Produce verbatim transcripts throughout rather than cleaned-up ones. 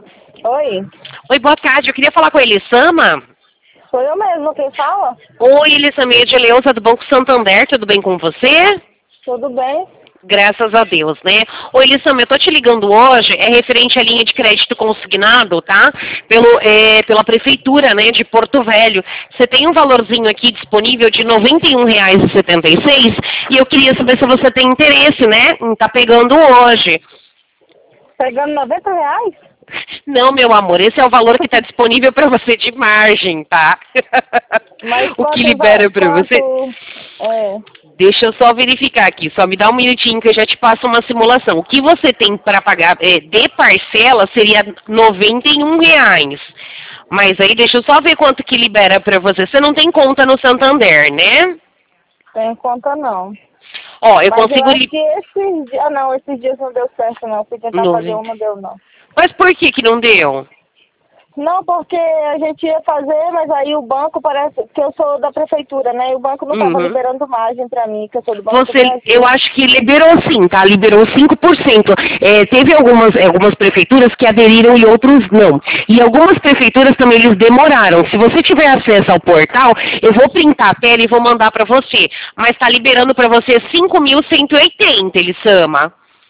Oi, Oi, boa tarde. Eu queria falar com a Elisama. sou eu mesmo quem fala? Oi, Elisama, é de Eleusa do Banco Santander. Tudo bem com você? Tudo bem? Graças a Deus, né? Oi, Elisama, eu tô te ligando hoje, é referente à linha de crédito consignado, tá? Pelo, é, pela Prefeitura, né, de Porto Velho. Você tem um valorzinho aqui disponível de noventa e um reais e setenta e seis e eu queria saber se você tem interesse, né, em tá pegando hoje. Pegando noventa reais? Não, meu amor, esse é o valor que está disponível para você de margem, tá? Mas O que quanto libera vai, para você... quanto, é, Deixa eu só verificar aqui, só me dá um minutinho que eu já te passo uma simulação. O que você tem para pagar é, de parcela seria noventa e um reais. Mas aí deixa eu só ver quanto que libera para você. Você não tem conta no Santander, né? tem conta não. Ó, eu Mas eu consigo... acho Li... que esses dias, ah não, esses dias não deu certo não. Fui tentar fazer Nove. uma, não deu não. Mas por que que não deu? Não, porque a gente ia fazer, mas aí o banco parece que eu sou da prefeitura, né? E o banco não estava Uhum. liberando margem para mim, que eu sou do Banco do Você, Brasil. eu acho que liberou sim, tá? Liberou cinco por cento. É, teve algumas, algumas prefeituras que aderiram e outros não. E algumas prefeituras também eles demoraram. Se você tiver acesso ao portal, eu vou printar a tela e vou mandar para você. Mas está liberando para você cinco mil cento e oitenta, Elisama.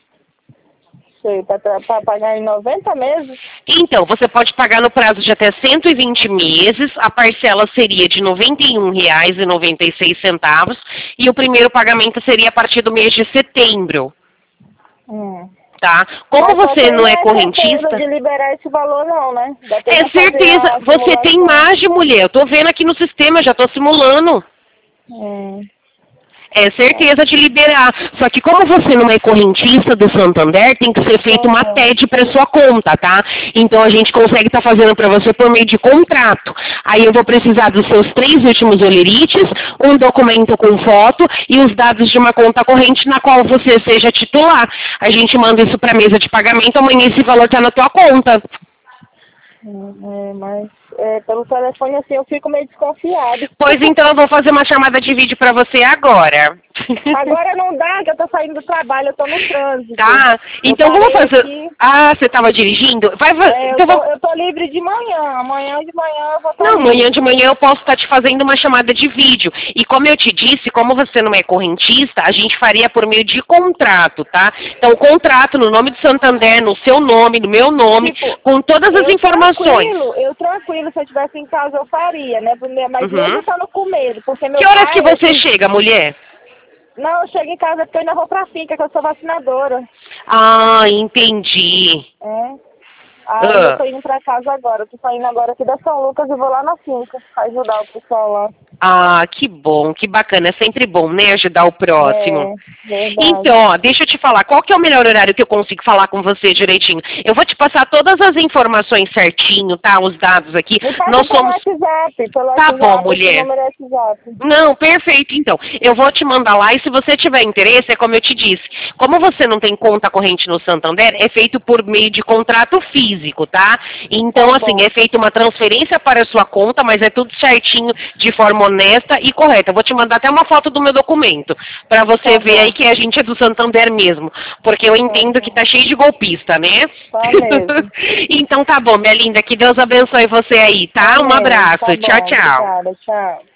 Sei, para pagar em noventa meses? Então, você pode pagar no prazo de até cento e vinte meses, a parcela seria de noventa e um reais e noventa e seis centavos e o primeiro pagamento seria a partir do mês de setembro, Hum. tá? Como Mas você não é tem correntista... certeza de liberar esse valor não, né? Dá pra É eu fazer certeza, uma você tem simulação. margem, mulher, eu tô vendo aqui no sistema, já tô simulando. Hum. É certeza de liberar. Só que como você não é correntista do Santander, tem que ser feita uma Uhum. T E D para sua conta, tá? Então a gente consegue estar fazendo para você por meio de contrato. Aí eu vou precisar dos seus três últimos olerites, um documento com foto e os dados de uma conta corrente na qual você seja titular. A gente manda isso para a mesa de pagamento, amanhã esse valor está na tua conta. É, mas é, pelo telefone assim eu fico meio desconfiado. Pois então eu vou fazer uma chamada de vídeo para você agora. Agora não dá, que eu tô saindo do trabalho, eu tô no trânsito. Tá, Eu então vamos parei fazer... aqui. Ah, você estava dirigindo? Vai, vai... É, eu, então tô, vamos... eu tô livre de manhã. Amanhã de manhã eu vou estar Não, livre. amanhã de manhã eu posso estar te fazendo uma chamada de vídeo. E como eu te disse, como você não é correntista, a gente faria por meio de contrato, tá? Então, contrato no nome do Santander, no seu nome, no meu nome, Tipo, com todas as eu informações. Tranquilo, eu tranquilo, se eu estivesse em casa eu faria, né? Mas Uhum. mesmo eu tô com medo, porque meu Que horas pai... que você assim, chega, mulher? Não, eu chego em casa porque eu ainda vou pra finca, que eu sou vacinadora. Ah, entendi. É. Aí Ah. eu tô indo pra casa agora. Eu tô saindo agora aqui da São Lucas e vou lá na finca ajudar o pessoal lá. Ah, que bom, que bacana. É sempre bom, né, ajudar o próximo. É, verdade. Então, ó, deixa eu te falar, qual que é o melhor horário que eu consigo falar com você direitinho? Eu vou te passar todas as informações certinho, tá? Os dados aqui. Me passa Nós pelo somos... WhatsApp, pelo Tá WhatsApp, bom, esse mulher. número é WhatsApp. Não, perfeito, então. Eu vou te mandar lá e se você tiver interesse, é como eu te disse. Como você não tem conta corrente no Santander, é feito por meio de contrato físico, tá? Então, Tá assim, bom. é feita uma transferência para a sua conta, mas é tudo certinho, de forma honesta e correta. Eu vou te mandar até uma foto do meu documento, para você Tá ver bom. aí que a gente é do Santander mesmo. Porque eu entendo que tá cheio de golpista, né? Tá mesmo. Então tá bom, minha linda. Que Deus abençoe você aí, tá? Tá Um mesmo, abraço. tá bom, Tchau, tchau. Obrigada, tchau.